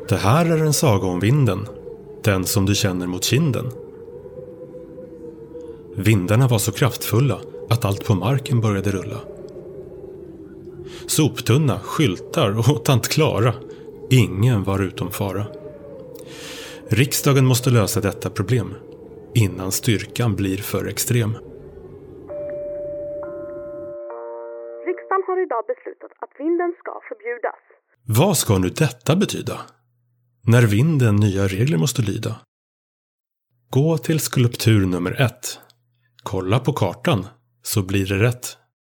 Det här är en saga om vinden, den som du känner mot kinden. Vindarna var så kraftfulla att allt på marken började rulla. Soptunna, skyltar och tant Klara, ingen var utom fara. Riksdagen måste lösa detta problem innan styrkan blir för extrem. Riksdagen har idag beslutat att vinden ska förbjudas. Vad ska nu detta betyda? När vinden nya regler måste lyda. Gå till skulptur nummer 1. Kolla på kartan så blir det rätt.